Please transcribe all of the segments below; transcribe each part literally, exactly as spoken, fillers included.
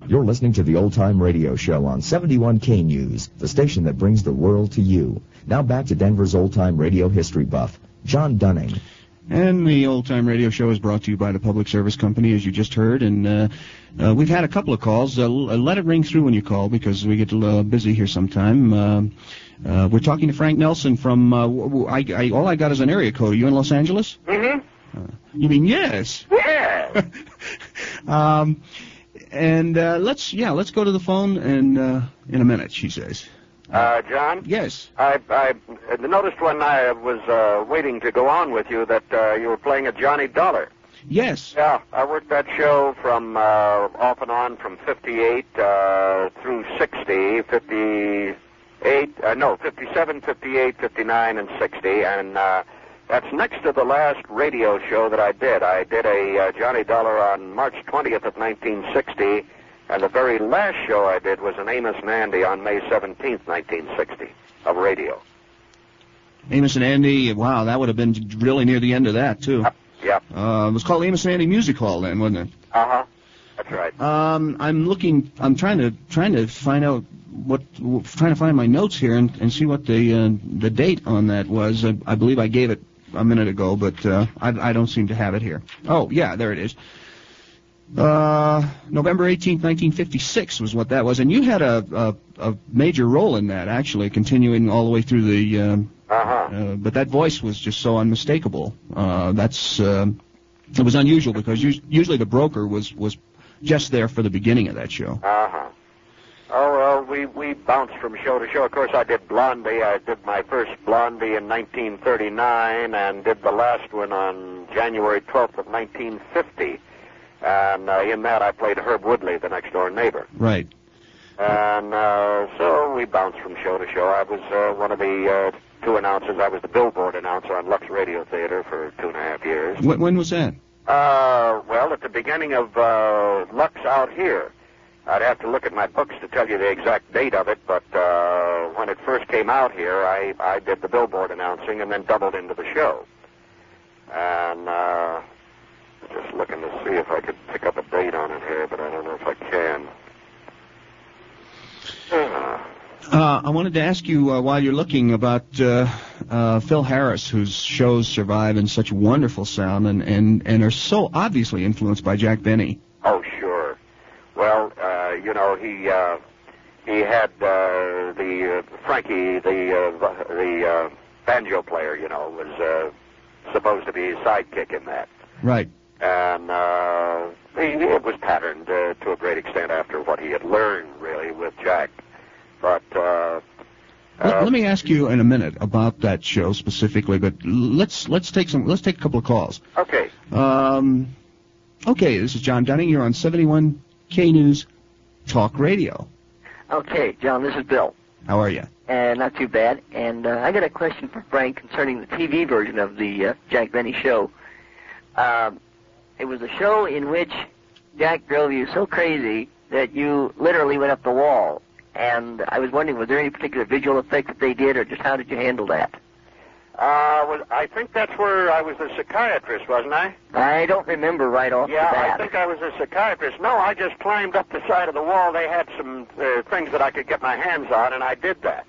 You're listening to the Old Time Radio Show on seventy-one K News, the station that brings the world to you. Now back to Denver's Old Time Radio history buff, John Dunning. And the Old Time Radio Show is brought to you by the Public Service Company, as you just heard. And uh, uh, we've had a couple of calls. Uh, let it ring through when you call, because we get uh, busy here sometime. Uh, uh, we're talking to Frank Nelson from, uh, I, I, all I got is an area code. Are you in Los Angeles? Mm-hmm. Uh, you mean yes? Yeah. um, and uh, let's, yeah, let's go to the phone and uh, in a minute, she says. Uh, John? Yes. I, I noticed when I was uh, waiting to go on with you that uh, you were playing a Johnny Dollar. Yes. Yeah, I worked that show from uh, off and on from fifty-eight uh, through sixty, fifty-eight, uh, no, fifty-seven, fifty-eight, fifty-nine, and sixty, and uh, that's next to the last radio show that I did. I did a uh, Johnny Dollar on March twentieth of nineteen sixty. And the very last show I did was an Amos and Andy on May seventeenth, nineteen sixty, of radio. Amos and Andy, wow, that would have been really near the end of that, too. Yep. yep. Uh, it was called Amos and Andy Music Hall then, wasn't it? Uh-huh. That's right. Um, I'm looking, I'm trying to trying to find out what, trying to find my notes here and, and see what the uh, the date on that was. I, I believe I gave it a minute ago, but uh, I, I don't seem to have it here. Oh, yeah, there it is. Uh, November eighteenth, nineteen fifty-six was what that was, and you had a, a a major role in that, actually, continuing all the way through the. Um, uh-huh. Uh, but that voice was just so unmistakable. Uh, that's uh, it was unusual because us- usually the broker was was just there for the beginning of that show. Uh huh. Oh well, we we bounced from show to show. Of course, I did Blondie. I did my first Blondie in nineteen thirty-nine, and did the last one on January twelfth of nineteen fifty. And uh, in that, I played Herb Woodley, the next-door neighbor. Right. And uh, so we bounced from show to show. I was uh, one of the uh, two announcers. I was the billboard announcer on Lux Radio Theater for two and a half years. When, when was that? Uh, well, at the beginning of uh, Lux Out Here. I'd have to look at my books to tell you the exact date of it, but uh, when it first came out here, I, I did the billboard announcing and then doubled into the show. And... Uh, Just looking to see if I could pick up a date on it here, but I don't know if I can. Uh, uh, I wanted to ask you uh, while you're looking about uh, uh, Phil Harris, whose shows survive in such wonderful sound and, and, and are so obviously influenced by Jack Benny. Oh, sure. Well, uh, you know, he uh, he had uh, the uh, Frankie, the uh, the uh, banjo player, you know, was uh, supposed to be his sidekick in that. Right. And uh, he, it was patterned uh, to a great extent after what he had learned, really, with Jack. But uh, let, uh, let me ask you in a minute about that show specifically, but let's let's take some let's take a couple of calls. Okay. Um, okay, this is John Dunning. You're on seventy-one K News Talk Radio. Okay, John, this is Bill. How are you? Uh, not too bad. And uh, I got a question for Frank concerning the T V version of the uh, Jack Benny show. Um, it was a show in which Jack drove you so crazy that you literally went up the wall. And I was wondering, was there any particular visual effect that they did, or just how did you handle that? Uh, was, I think that's where I was the psychiatrist, wasn't I? I don't remember right off Yeah, the bat. I think I was a psychiatrist. No, I just climbed up the side of the wall. They had some uh, things that I could get my hands on, and I did that.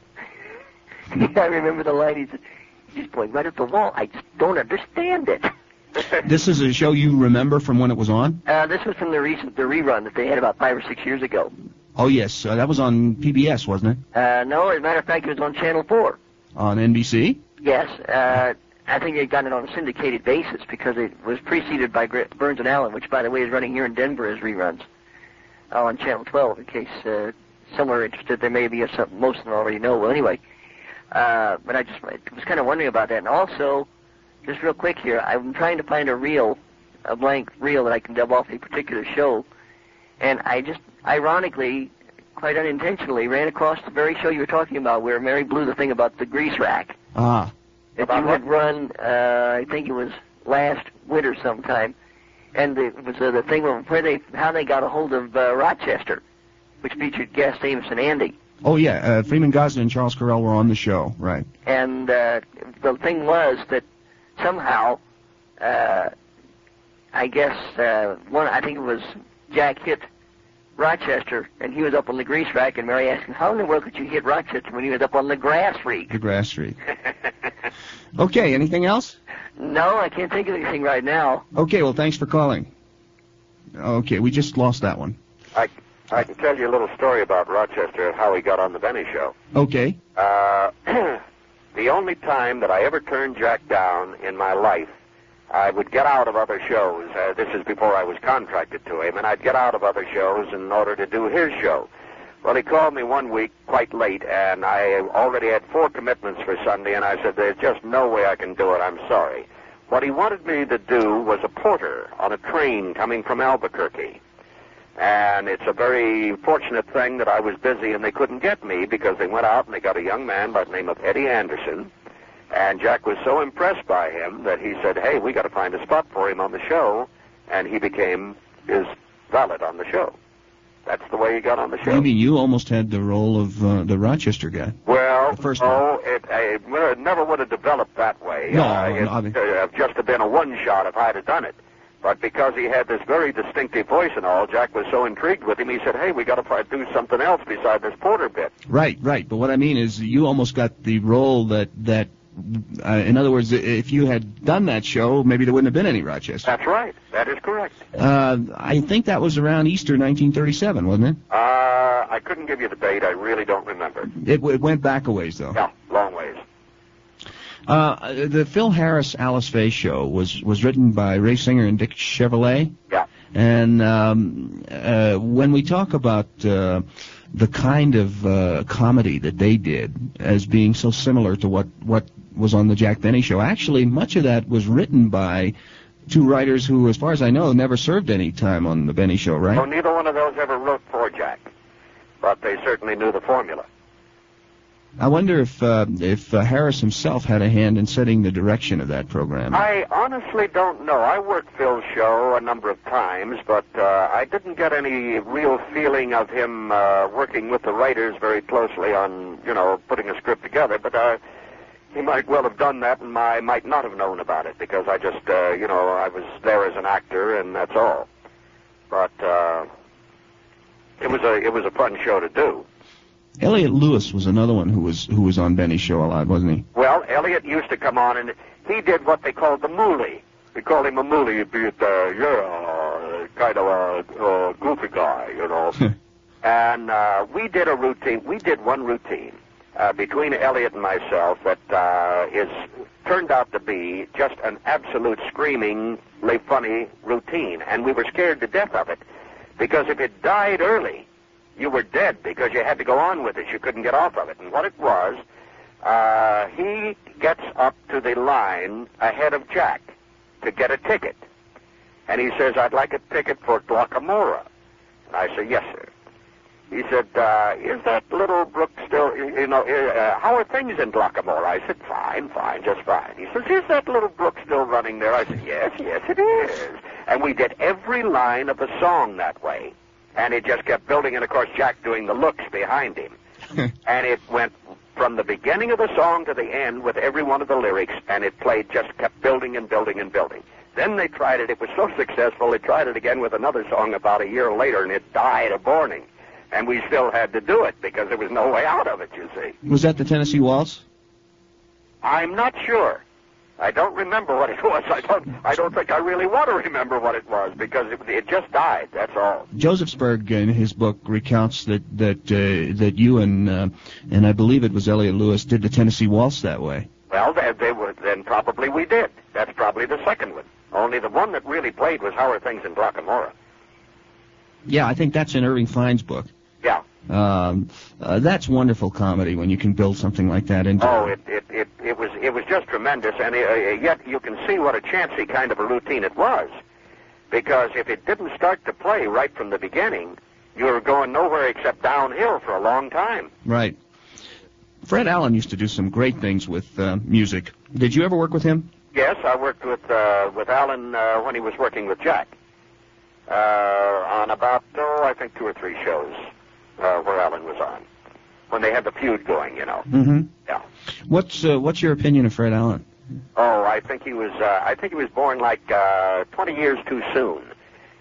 I remember the line. He said, "He's going right up the wall. I just don't understand it." This is a show you remember from when it was on? Uh, this was from the recent the rerun that they had about five or six years ago. Oh, yes. Uh, that was on P B S, wasn't it? Uh, no, as a matter of fact, it was on Channel four. On N B C? Yes. Uh, I think they got it on a syndicated basis because it was preceded by Burns and Allen, which, by the way, is running here in Denver as reruns uh, on Channel twelve, in case uh, some are interested. There may be something most of them already know. Well, anyway, uh, but I just I was kind of wondering about that. And also, just real quick here, I'm trying to find a reel, a blank reel that I can dub off a particular show, and I just, ironically, quite unintentionally, ran across the very show you were talking about where Mary blew the thing about the grease rack. Ah. That you had run, uh, I think it was last winter sometime, and the, it was uh, the thing of where they, how they got a hold of uh, Rochester, which featured guests Amos and Andy. Oh, yeah, uh, Freeman Gosden and Charles Correll were on the show, right. And uh, the thing was that somehow, uh, I guess, uh, one, I think it was Jack hit Rochester, and he was up on the grease rack, and Mary asked him, how in the world could you hit Rochester when he was up on the grass freak? The grass freak. Okay, anything else? No, I can't think of anything right now. Okay, well, thanks for calling. Okay, we just lost that one. I, I can tell you a little story about Rochester and how he got on the Benny Show. Okay. Uh, the only time that I ever turned Jack down in my life, I would get out of other shows. Uh, this is before I was contracted to him, and I'd get out of other shows in order to do his show. Well, he called me one week quite late, and I already had four commitments for Sunday, and I said, there's just no way I can do it. I'm sorry. What he wanted me to do was a porter on a train coming from Albuquerque. And it's a very fortunate thing that I was busy and they couldn't get me, because they went out and they got a young man by the name of Eddie Anderson. And Jack was so impressed by him that he said, hey, we got to find a spot for him on the show. And he became his valet on the show. That's the way he got on the show. You mean you almost had the role of uh, the Rochester guy? Well, the first no, it, it, it never would have developed that way. No, uh, it no, I mean... would have just have been a one-shot if I'd have done it. But because he had this very distinctive voice and all, Jack was so intrigued with him, he said, hey, we got to do something else beside this porter bit. Right, right. But what I mean is you almost got the role that, that uh, in other words, if you had done that show, maybe there wouldn't have been any Rochester. That's right. That is correct. Uh, I think that was around Easter nineteen thirty-seven, wasn't it? Uh, I couldn't give you the date. I really don't remember. It, it went back a ways, though. Yeah, long ways. Uh, the Phil Harris Alice Faye show was, was written by Ray Singer and Dick Chevrolet. Yeah. And um, uh, when we talk about uh, the kind of uh, comedy that they did as being so similar to what, what was on the Jack Benny show, actually much of that was written by two writers who, as far as I know, never served any time on the Benny show, right? Oh, neither one of those ever wrote for Jack. But they certainly knew the formula. I wonder if uh, if uh, Harris himself had a hand in setting the direction of that program. I honestly don't know. I worked Phil's show a number of times, but uh, I didn't get any real feeling of him uh, working with the writers very closely on, you know, putting a script together. But uh, he might well have done that, and I might not have known about it, because I just, uh, you know, I was there as an actor, and that's all. But uh, it was a it was a fun show to do. Elliot Lewis was another one who was who was on Benny's show a lot, wasn't he? Well, Elliot used to come on, and he did what they called the moolie. We called him a moolie, be it, uh, yeah, kind of a, a goofy guy, you know. And uh, we did a routine. We did one routine uh, between Elliot and myself that uh, is turned out to be just an absolute screamingly funny routine, and we were scared to death of it, because if it died early, you were dead, because you had to go on with it. You couldn't get off of it. And what it was, uh, he gets up to the line ahead of Jack to get a ticket. And he says, I'd like a ticket for Glockamora. And I said, yes, sir. He said, uh, is that little brook still, you know, uh, how are things in Glockamora? I said, fine, fine, just fine. He says, is that little brook still running there? I said, yes, yes, it is. And we did every line of the song that way. And it just kept building, and, of course, Jack doing the looks behind him. And it went from the beginning of the song to the end with every one of the lyrics, and it played, just kept building and building and building. Then they tried it. It was so successful, they tried it again with another song about a year later, and it died of boring. And we still had to do it, because there was no way out of it, you see. Was that the Tennessee Waltz? I'm not sure. I don't remember what it was. I don't. I don't think I really want to remember what it was, because it, it just died. That's all. Josefsberg, in his book, recounts that that uh, that you and uh, and I believe it was Elliot Lewis did the Tennessee Waltz that way. Well, they, they were, then probably we did. That's probably the second one. Only the one that really played was How Are Things in Glockamora. Yeah, I think that's in Irving Fine's book. Yeah. Um, uh, that's wonderful comedy when you can build something like that into. Oh, it it it, it was it was just tremendous, and uh, yet you can see what a chancy kind of a routine it was, because if it didn't start to play right from the beginning, you were going nowhere except downhill for a long time. Right. Fred Allen used to do some great things with uh, music. Did you ever work with him? Yes, I worked with uh, with Allen uh, when he was working with Jack uh, on about oh I think two or three shows. Uh, where Allen was on, when they had the feud going, you know. Mm-hmm. Yeah. What's uh, what's your opinion of Fred Allen? Oh, I think he was. Uh, I think he was born like uh, twenty years too soon.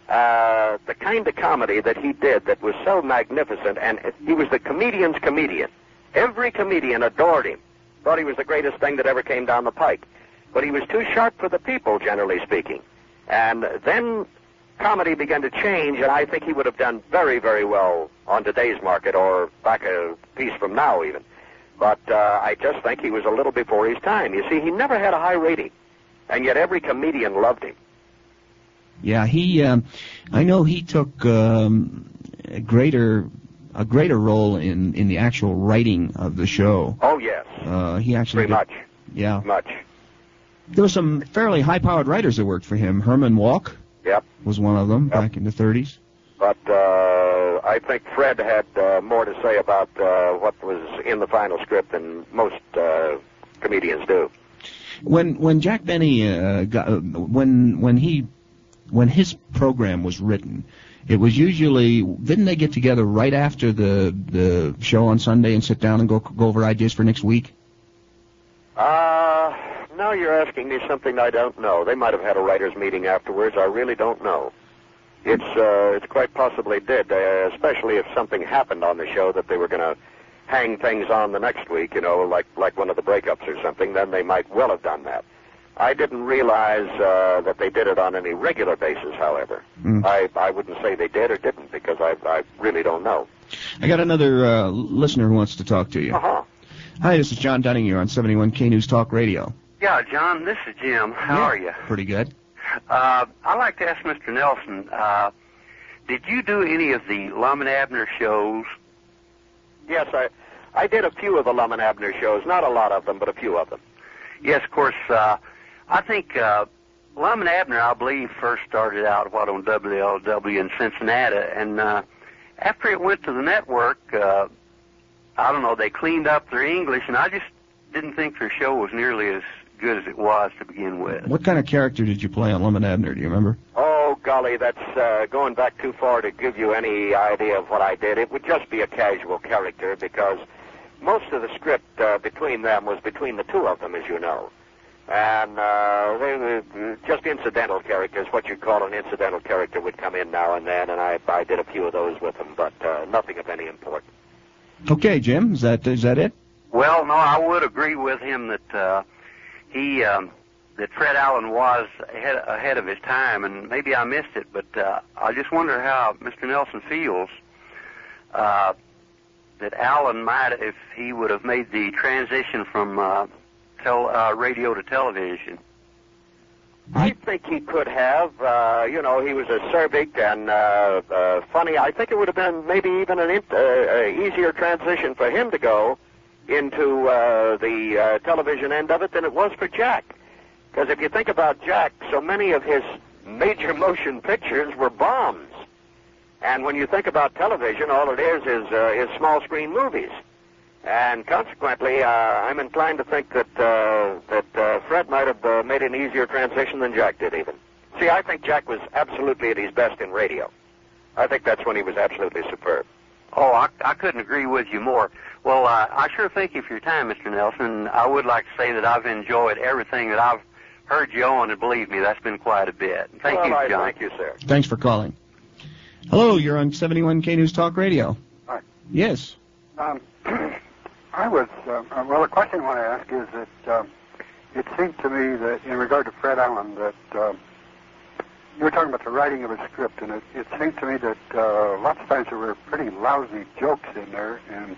uh, the kind of comedy that he did that was so magnificent, and he was the comedian's comedian. Every comedian adored him, thought he was the greatest thing that ever came down the pike. But he was too sharp for the people, generally speaking. And then comedy began to change, and I think he would have done very, very well on today's market, or back a piece from now even. But uh, I just think he was a little before his time. You see, he never had a high rating, and yet every comedian loved him. Yeah, he. Um, I know he took um, a greater a greater role in, in the actual writing of the show. Oh yes. Uh, he actually. Very did, much. Yeah. Much. There were some fairly high-powered writers that worked for him. Herman Walk. Yep. Was one of them yep. back in the thirties. But uh, I think Fred had uh, more to say about uh, what was in the final script than most uh, comedians do. When when Jack Benny uh, got uh, when when he when his program was written, it was usually, didn't they get together right after the the show on Sunday and sit down and go go over ideas for next week? Uh, now you're asking me something I don't know. They might have had a writers' meeting afterwards. I really don't know. It's uh, it's quite possibly did, uh, especially if something happened on the show that they were going to hang things on the next week, you know, like like one of the breakups or something. Then they might well have done that. I didn't realize uh, that they did it on any regular basis, however. Mm. I, I wouldn't say they did or didn't, because I, I really don't know. I got another uh, listener who wants to talk to you. Uh-huh. Hi, this is John Dunning. You're on seventy-one K News Talk Radio. Yeah, John, this is Jim. How yeah, are you? Pretty good. Uh, I'd like to ask Mister Nelson, uh, did you do any of the Lum and Abner shows? Yes, I, I did a few of the Lum and Abner shows. Not a lot of them, but a few of them. Yes, of course. Uh, I think uh, Lum and Abner, I believe, first started out, what, on W L W in Cincinnati, and uh, after it went to the network, uh, I don't know, they cleaned up their English, and I just didn't think their show was nearly as good as it was to begin with. What kind of character did you play on Lum and Abner, do you remember? Oh, golly, that's uh, going back too far to give you any idea of what I did. It would just be a casual character, because most of the script uh, between them was between the two of them, as you know. And uh, they were just incidental characters. What you'd call an incidental character would come in now and then, and I, I did a few of those with them, but uh, nothing of any importance. Okay, Jim, is that is that it? Well, no, I would agree with him that uh, he um, that Fred Allen was ahead, ahead of his time, and maybe I missed it, but uh, I just wonder how Mister Nelson feels uh, that Allen might, if he would have made the transition from uh, tel- uh, radio to television. I think he could have. Uh, you know, he was acerbic and uh, uh, funny. I think it would have been maybe even an in- uh, uh, easier transition for him to go into uh, the uh, television end of it than it was for Jack. Because if you think about Jack, so many of his major motion pictures were bombs. And when you think about television, all it is is, uh, is small screen movies. And consequently, uh, I'm inclined to think that uh, that uh, Fred might have uh, made an easier transition than Jack did even. See, I think Jack was absolutely at his best in radio. I think that's when he was absolutely superb. Oh, I, I couldn't agree with you more. Well, uh, I sure thank you for your time, Mister Nelson. I would like to say that I've enjoyed everything that I've heard you on, and believe me, that's been quite a bit. Thank well, you, I, John. Thank you, sir. Thanks for calling. Hello, you're on seventy-one K News Talk Radio. Hi. Yes. Um, I was, uh, well, the question I want to ask is that uh, it seemed to me that in regard to Fred Allen that uh, you were talking about the writing of a script, and it, it seemed to me that uh, lots of times there were pretty lousy jokes in there, and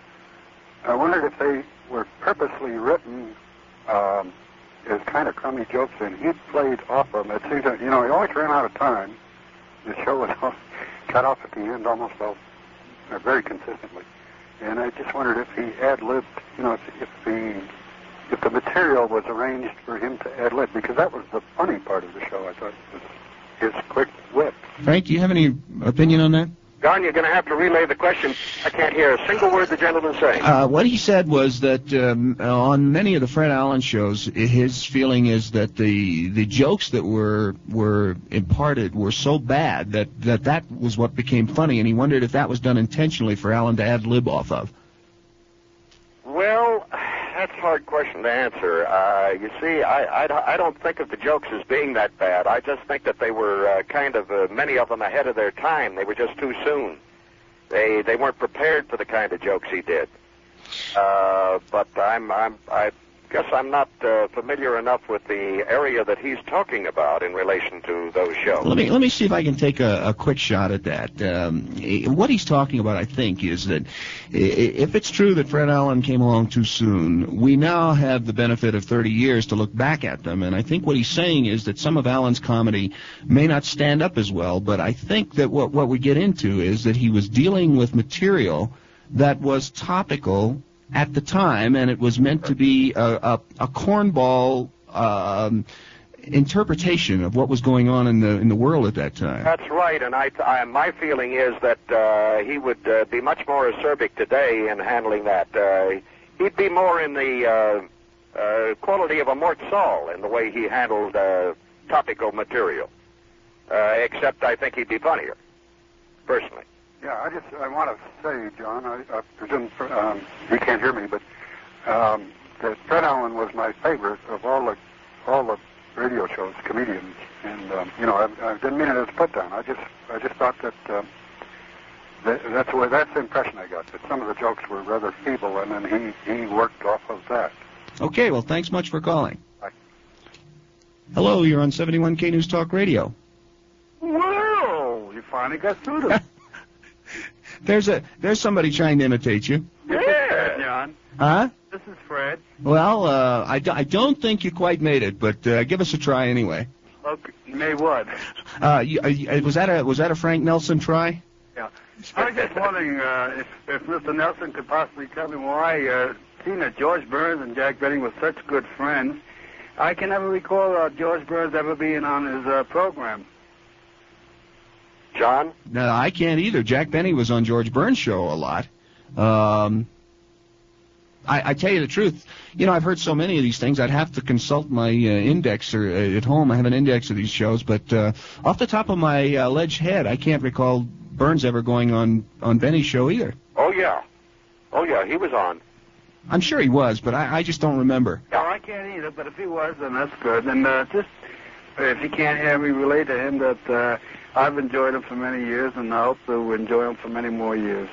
I wondered if they were purposely written um, as kind of crummy jokes, and he played off of them. It seemed to, you know, he always ran out of time. The show was all cut off at the end almost all, uh, very consistently. And I just wondered if he ad-libbed, you know, if, if the if the material was arranged for him to ad-lib, because that was the funny part of the show, I thought, was his quick wit. Frank, do you have any opinion on that? Don, you're going to have to relay the question. I can't hear a single word the gentleman's saying. Uh, what he said was that um, on many of the Fred Allen shows, his feeling is that the the jokes that were were imparted were so bad that, that that was what became funny, and he wondered if that was done intentionally for Allen to ad-lib off of. Well, that's a hard question to answer. Uh, you see, I, I, I don't think of the jokes as being that bad. I just think that they were uh, kind of, uh, many of them ahead of their time. They were just too soon. They they weren't prepared for the kind of jokes he did. Uh, but I'm, I'm, I guess I'm not uh, familiar enough with the area that he's talking about in relation to those shows. Let me let me see if I can take a, a quick shot at that. Um, what he's talking about, I think, is that if it's true that Fred Allen came along too soon, we now have the benefit of thirty years to look back at them. And I think what he's saying is that some of Allen's comedy may not stand up as well, but I think that what, what we get into is that he was dealing with material that was topical at the time, and it was meant to be a, a, a cornball um, interpretation of what was going on in the in the world at that time. That's right, and I, I my feeling is that uh, he would uh, be much more acerbic today in handling that. Uh, he'd be more in the uh, uh, quality of a Mort Saul in the way he handled uh, topical material. Uh, except I think he'd be funnier, personally. Yeah, I just I want to say, John, I, I presume um, you can't hear me, but um, that Fred Allen was my favorite of all the all the radio shows, comedians, and um, you know I, I didn't mean it as a put down. I just I just thought that, um, that that's the way that's the impression I got, that some of the jokes were rather feeble, and then he he worked off of that. Okay, well, thanks much for calling. Bye. Hello, you're on seventy-one K News Talk Radio. Whoa, you finally got through to me. There's a there's somebody trying to imitate you. Yeah, John. Huh? This is Fred. Well, uh, I, do, I don't think you quite made it, but uh, give us a try anyway. Okay, you made what? Uh, you, uh, was that a was that a Frank Nelson try? Yeah. I was just wondering uh, if if Mister Nelson could possibly tell me why, uh, seeing that George Burns and Jack Benny were such good friends, I can never recall uh, George Burns ever being on his uh, program. John? No, I can't either. Jack Benny was on George Burns' show a lot. Um, I, I tell you the truth, you know, I've heard so many of these things, I'd have to consult my uh, index or, uh, at home. I have an index of these shows, but uh, off the top of my uh, alleged head, I can't recall Burns ever going on, on Benny's show either. Oh, yeah. Oh, yeah, he was on. I'm sure he was, but I, I just don't remember. No, I can't either, but if he was, then that's good. And uh, just, if you can't have me relate to him, that uh, I've enjoyed him for many years, and I hope to enjoy him for many more years.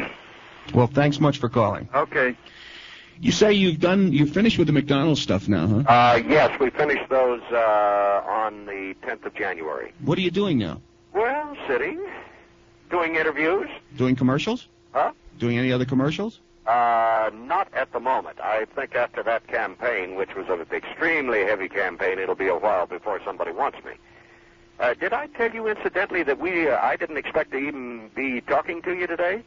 Well, thanks much for calling. Okay. You say you've done, you've finished with the McDonald's stuff now, huh? Uh, yes, we finished those uh, on the tenth of January. What are you doing now? Well, sitting, doing interviews. Doing commercials? Huh? Doing any other commercials? Uh, not at the moment. I think after that campaign, which was an extremely heavy campaign, it'll be a while before somebody wants me. Uh, did I tell you, incidentally, that we, uh, I didn't expect to even be talking to you today?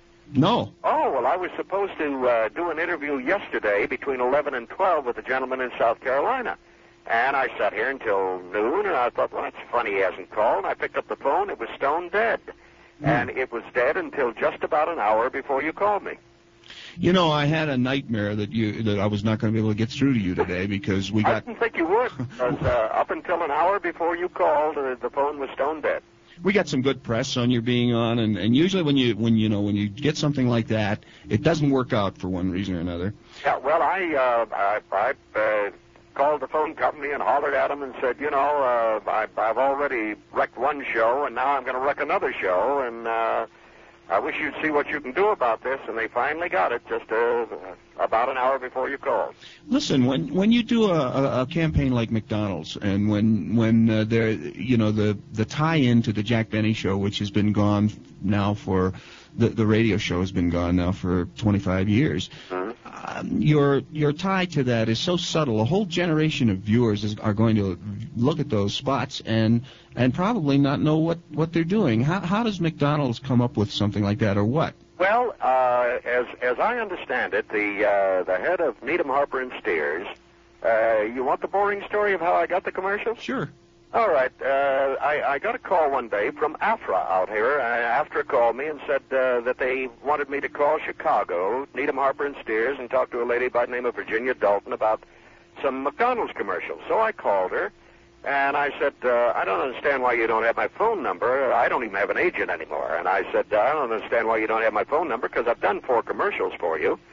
No. Oh, well, I was supposed to uh, do an interview yesterday between eleven and twelve with a gentleman in South Carolina. And I sat here until noon, and I thought, well, that's funny he hasn't called. I picked up the phone. It was stone dead. Mm. And it was dead until just about an hour before you called me. You know, I had a nightmare that you that I was not going to be able to get through to you today because we got... I didn't think you would, because uh, up until an hour before you called, uh, the phone was stone dead. We got some good press on your being on, and, and usually when you when you know when you get something like that, it doesn't work out for one reason or another. Yeah, well, I uh, I, I uh, called the phone company and hollered at them and said, you know, uh, I, I've already wrecked one show, and now I'm going to wreck another show, and uh, I wish you'd see what you can do about this. And they finally got it just uh, about an hour before you called. Listen, when when you do a, a, a campaign like McDonald's, and when when uh, there, you know, the the tie-in to the Jack Benny show, which has been gone now for the the radio show has been gone now for twenty-five years. Mm-hmm. Um, your your tie to that is so subtle. A whole generation of viewers is, are going to look at those spots and and probably not know what, what they're doing. How how does McDonald's come up with something like that, or what? Well, uh, as as I understand it, the uh, the head of Needham, Harper and Steers. Uh, you want the boring story of how I got the commercial? Sure. All right. Uh, I, I got a call one day from AFRA out here. Uh, AFRA called me and said uh, that they wanted me to call Chicago, Needham, Harper and Steers, and talk to a lady by the name of Virginia Dalton about some McDonald's commercials. So I called her, and I said, uh, I don't understand why you don't have my phone number. I don't even have an agent anymore. And I said, I don't understand why you don't have my phone number, because I've done four commercials for you.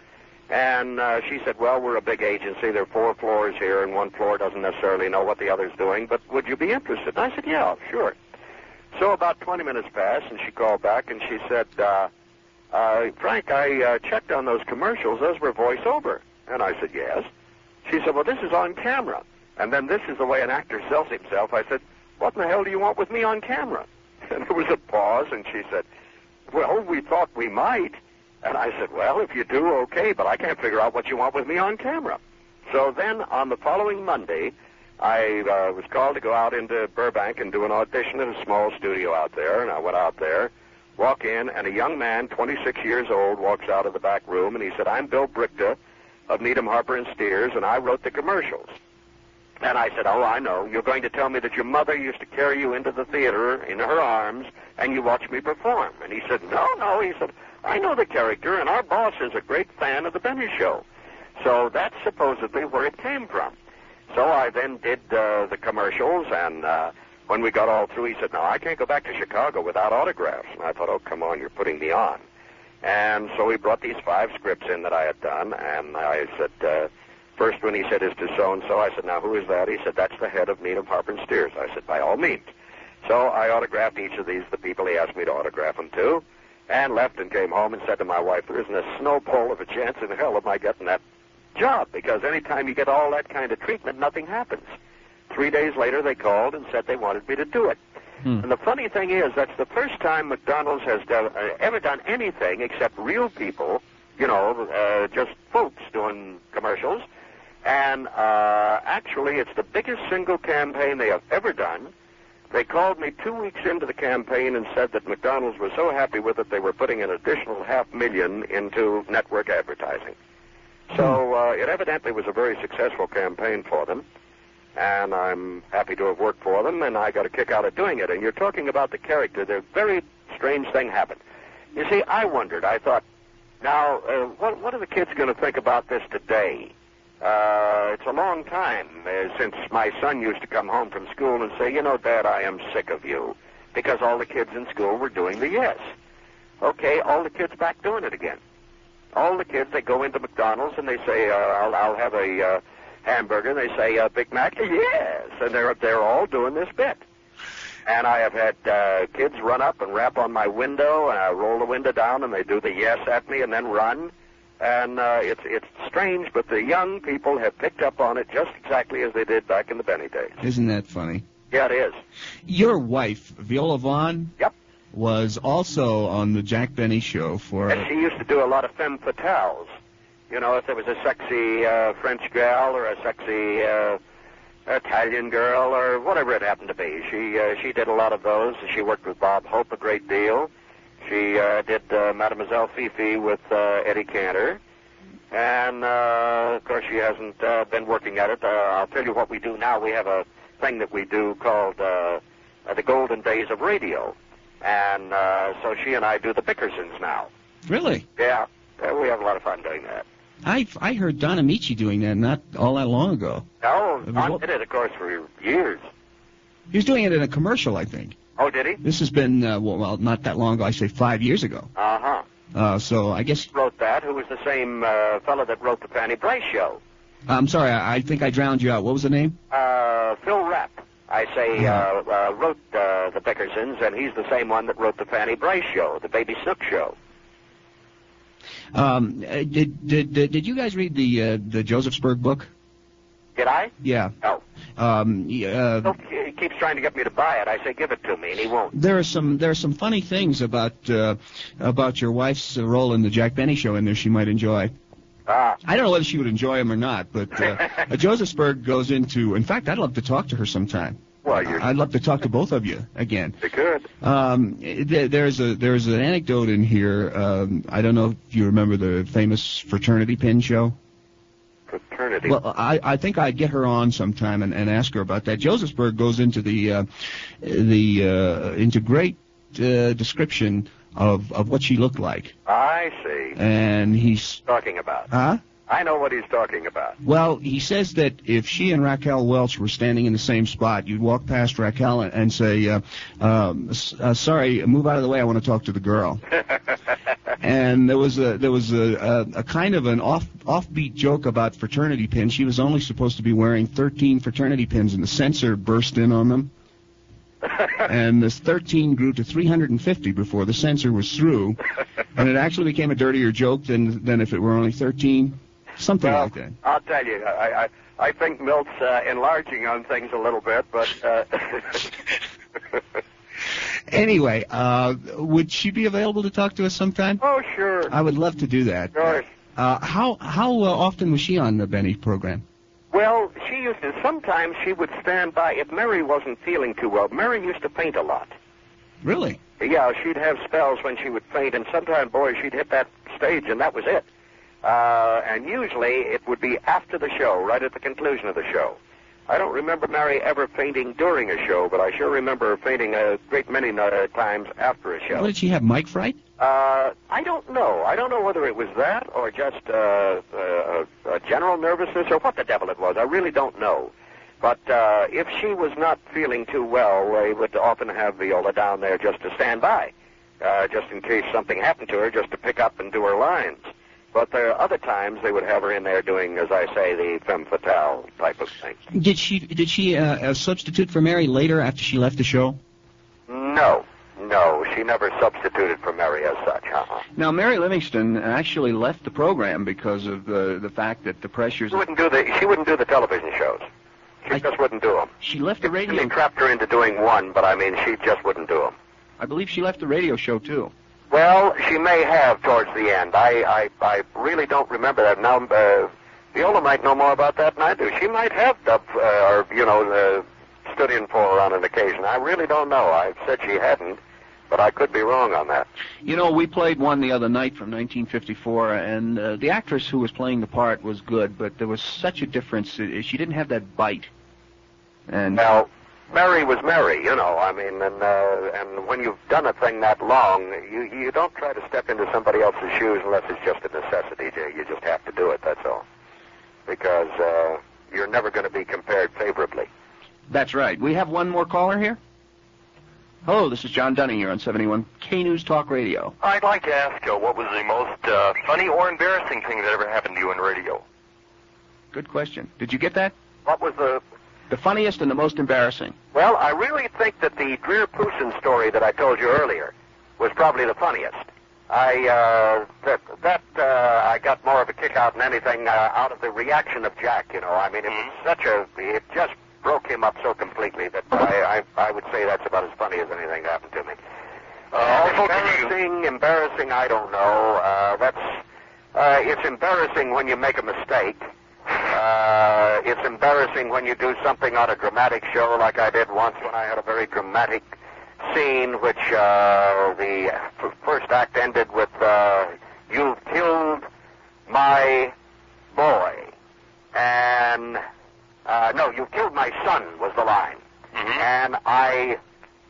And uh, she said, well, we're a big agency. There are four floors here, and one floor doesn't necessarily know what the other's doing, but would you be interested? And I said, yeah, sure. So about twenty minutes passed, and she called back, and she said, uh, uh, Frank, I uh, checked on those commercials. Those were voiceover. And I said, yes. She said, well, this is on camera. And then this is the way an actor sells himself. I said, what in the hell do you want with me on camera? And there was a pause, and she said, well, we thought we might. And I said, well, if you do, okay, but I can't figure out what you want with me on camera. So then on the following Monday, I uh, was called to go out into Burbank and do an audition at a small studio out there, and I went out there, walk in, and a young man, twenty-six years old, walks out of the back room, and he said, I'm Bill Brichta of Needham, Harper and Steers, and I wrote the commercials. And I said, oh, I know. You're going to tell me that your mother used to carry you into the theater in her arms, and you watched me perform. And he said, no, no. He said, I know the character, and our boss is a great fan of the Benny Show. So that's supposedly where it came from. So I then did uh, the commercials, and uh, when we got all through, he said, no, I can't go back to Chicago without autographs. And I thought, oh, come on, you're putting me on. And so he brought these five scripts in that I had done, and I said, uh, first one he said is to so-and-so. I said, now, who is that? He said, that's the head of Needham, Harper and Steers. I said, by all means. So I autographed each of these, the people he asked me to autograph them to, and left and came home and said to my wife, there isn't a snowball of a chance in hell of my getting that job, because anytime you get all that kind of treatment, nothing happens. Three days later, they called and said they wanted me to do it. Hmm. And the funny thing is, that's the first time McDonald's has done, uh, ever done anything except real people, you know, uh, just folks doing commercials. And uh, actually, it's the biggest single campaign they have ever done. They called me two weeks into the campaign and said that McDonald's was so happy with it, they were putting an additional half million into network advertising. So uh, it evidently was a very successful campaign for them, and I'm happy to have worked for them, and I got a kick out of doing it. And you're talking about the character. The very strange thing happened. You see, I wondered. I thought, now, uh, what, what are the kids going to think about this today? Uh, it's a long time uh, since my son used to come home from school and say, you know, Dad, I am sick of you, because all the kids in school were doing the yes. Okay, all the kids back doing it again. All the kids, they go into McDonald's and they say, uh, I'll, I'll have a uh, hamburger. And they say, uh, Big Mac, yes. And they're, they're all doing this bit. And I have had uh, kids run up and rap on my window, and I roll the window down, and they do the yes at me and then run. And uh, it's it's strange, but the young people have picked up on it just exactly as they did back in the Benny days. Isn't that funny? Yeah, it is. Your wife, Viola Vaughn, yep, was also on the Jack Benny Show for... And she used to do a lot of femme fatales. You know, if there was a sexy uh, French gal or a sexy uh, Italian girl or whatever it happened to be, she uh, she did a lot of those. She worked with Bob Hope a great deal. She uh, did uh, Mademoiselle Fifi with uh, Eddie Cantor. And, uh, of course, she hasn't uh, been working at it. Uh, I'll tell you what we do now. We have a thing that we do called uh, uh, the Golden Days of Radio. And uh, so she and I do the Bickersons now. Really? Yeah. Uh, we have a lot of fun doing that. I I heard Don Amici doing that not all that long ago. No, Don did it, of course, for years. He was doing it in a commercial, I think. Oh, did he? This has been, uh, well, well, not that long ago. I say five years ago. Uh-huh. Uh, so I guess... Wrote that, who was the same uh, fellow that wrote the Fanny Bryce Show. I'm sorry, I, I think I drowned you out. What was the name? Uh, Phil Rapp. I say uh, uh, wrote uh, the Bickersons, and he's the same one that wrote the Fanny Bryce Show, the Baby Snook Show. Um, did did did you guys read the uh, the Josephsburg book? Did I? Yeah. No. Um, uh, he keeps trying to get me to buy it. I say, give it to me, and he won't. There are some there are some funny things about uh, about your wife's role in the Jack Benny Show in there she might enjoy. Ah. I don't know whether she would enjoy them or not, but uh, Josephsburg goes into. In fact, I'd love to talk to her sometime. Well, you're... I'd love to talk to both of you again. You could. Um, th- there's a there's an anecdote in here. Um, I don't know if you remember the famous fraternity pin show. Fraternity. Well, I, I think I'd get her on sometime and, and ask her about that. Josephsburg goes into the uh, the uh, into great uh, description of of what she looked like. I see. And he's talking about. Huh? I know what he's talking about. Well, he says that if she and Raquel Welch were standing in the same spot, you'd walk past Raquel and say, uh, um, uh, sorry, move out of the way, I want to talk to the girl. And there was a there was a, a, a kind of an off offbeat joke about fraternity pins. She was only supposed to be wearing thirteen fraternity pins, and the censor burst in on them. And this thirteen grew to three hundred fifty before the censor was through, and it actually became a dirtier joke than than if it were only thirteen, something well, like that. I'll tell you, I I, I think Milt's uh, enlarging on things a little bit, but. Uh... Anyway, uh, would she be available to talk to us sometime? Oh, sure. I would love to do that. Sure. Uh, how how uh, often was she on the Benny program? Well, she used to, sometimes she would stand by, if Mary wasn't feeling too well. Mary used to faint a lot. Really? Yeah, she'd have spells when she would faint, and sometimes, boy, she'd hit that stage, and that was it. Uh, and usually it would be after the show, right at the conclusion of the show. I don't remember Mary ever fainting during a show, but I sure remember her fainting a great many uh, times after a show. What, did she have mic fright? Uh, I don't know. I don't know whether it was that or just uh, uh, uh, general nervousness or what the devil it was. I really don't know. But uh, if she was not feeling too well, they would often have Viola down there just to stand by, uh, just in case something happened to her, just to pick up and do her lines. But there are other times they would have her in there doing, as I say, the femme fatale type of thing. Did she did she uh, uh, substitute for Mary later after she left the show? No, no, she never substituted for Mary as such. Uh-uh. Now, Mary Livingston actually left the program because of the the fact that the pressures. She wouldn't do the she wouldn't do the television shows. She I, just wouldn't do them. She left the radio. They trapped her into doing one, but I mean, she just wouldn't do them. I believe she left the radio show too. Well, she may have towards the end. I, I, I really don't remember that. Now, uh, Viola might know more about that than I do. She might have dubbed, uh, or, you know, uh, stood in for her on an occasion. I really don't know. I've said she hadn't, but I could be wrong on that. You know, we played one the other night from nineteen fifty-four, and uh, the actress who was playing the part was good, but there was such a difference. She didn't have that bite. And now, Mary was Mary, you know, I mean, and uh, and when you've done a thing that long, you you don't try to step into somebody else's shoes unless it's just a necessity. You just have to do it, that's all. Because uh, you're never going to be compared favorably. That's right. We have one more caller here. Hello, this is John Dunning here on seventy-one K News Talk Radio. I'd like to ask you, what was the most uh, funny or embarrassing thing that ever happened to you in radio? Good question. Did you get that? What was the... The funniest and the most embarrassing. Well, I really think that the Greer Pooson story that I told you earlier was probably the funniest. I, uh, that, that, uh, I got more of a kick out than anything uh, out of the reaction of Jack, you know. I mean, it was such a, it just broke him up so completely that I, I, I would say that's about as funny as anything that happened to me. Uh, also, embarrassing, embarrassing, I don't know. Uh, that's, uh, it's embarrassing when you make a mistake. Uh, it's embarrassing when you do something on a dramatic show like I did once when I had a very dramatic scene which uh, the f- first act ended with, uh, "You've killed my boy." And, uh, no, "You've killed my son" was the line. Mm-hmm. And I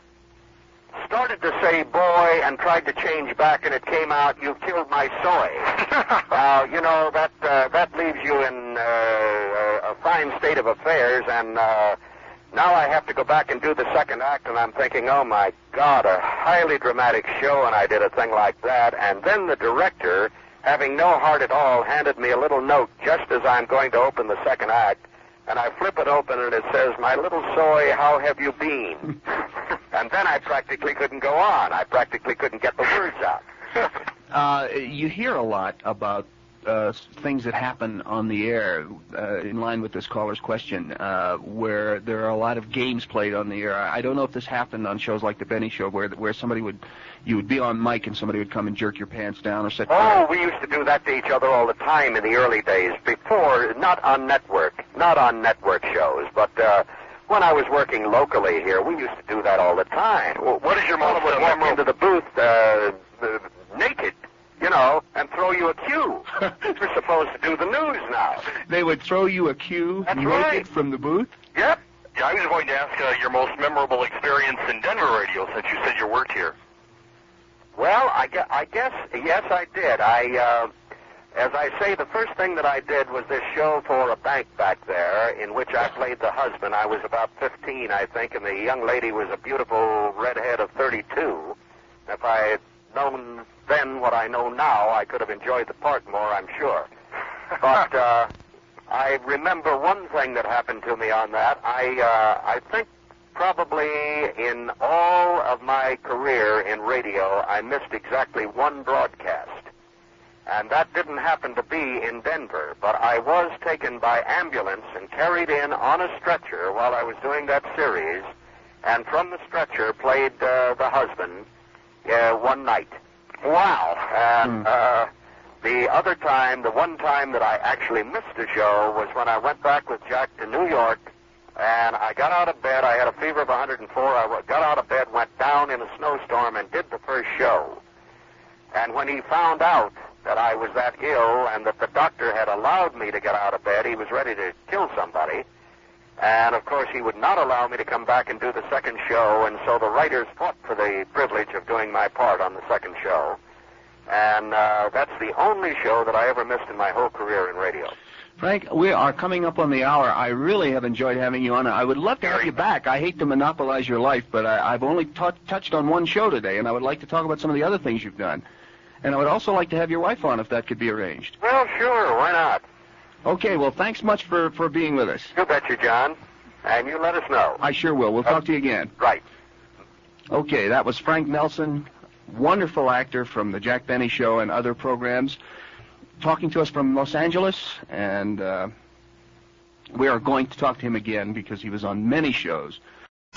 started to say boy and tried to change back, and it came out, "You've killed my soy." Now, you know, that uh, that leaves you in uh, a fine state of affairs, and uh, now I have to go back and do the second act, and I'm thinking, oh, my God, a highly dramatic show, and I did a thing like that. And then the director, having no heart at all, handed me a little note just as I'm going to open the second act, and I flip it open, and it says, "My little soy, how have you been?" And then I practically couldn't go on. I practically couldn't get the words out. uh, you hear a lot about uh, things that happen on the air, uh, in line with this caller's question, uh, where there are a lot of games played on the air. I don't know if this happened on shows like the Benny Show, where where somebody would, you would be on mic and somebody would come and jerk your pants down or set. Oh, we used to do that to each other all the time in the early days, before, not on network, not on network shows, but uh, when I was working locally here, we used to do that all the time. Well, what is your most would walk into the booth uh, uh, naked, you know, and throw you a cue. We're supposed to do the news now. They would throw you a cue That's naked right. from the booth? Yep. Yeah, I was going to ask uh, your most memorable experience in Denver radio since you said you worked here. Well, I, gu- I guess, yes, I did. I, uh, as I say, the first thing that I did was this show for a bank back there in which I played the husband. I was about fifteen, I think, and the young lady was a beautiful redhead of thirty-two. If I known then what I know now, I could have enjoyed the part more, I'm sure. But uh, I remember one thing that happened to me on that. I uh, I think probably in all of my career in radio, I missed exactly one broadcast. And that didn't happen to be in Denver, but I was taken by ambulance and carried in on a stretcher while I was doing that series, and from the stretcher played uh, the husband uh, one night. Wow. And Hmm. uh, the other time, the one time that I actually missed a show was when I went back with Jack to New York, and I got out of bed. I had a fever of one hundred four. I w- got out of bed, went down in a snowstorm, and did the first show. And when he found out that I was that ill and that the doctor had allowed me to get out of bed, he was ready to kill somebody. And, of course, he would not allow me to come back and do the second show, and so the writers fought for the privilege of doing my part on the second show. And uh, that's the only show that I ever missed in my whole career in radio. Frank, we are coming up on the hour. I really have enjoyed having you on. I would love to have you back. I hate to monopolize your life, but I, I've only t- touched on one show today, and I would like to talk about some of the other things you've done. And I would also like to have your wife on if that could be arranged. Well, sure, why not? Okay, well, thanks much for, for being with us. You betcha, John. And you let us know. I sure will. We'll talk to you again. Right. Okay, that was Frank Nelson, wonderful actor from the Jack Benny Show and other programs, talking to us from Los Angeles, and uh, we are going to talk to him again because he was on many shows.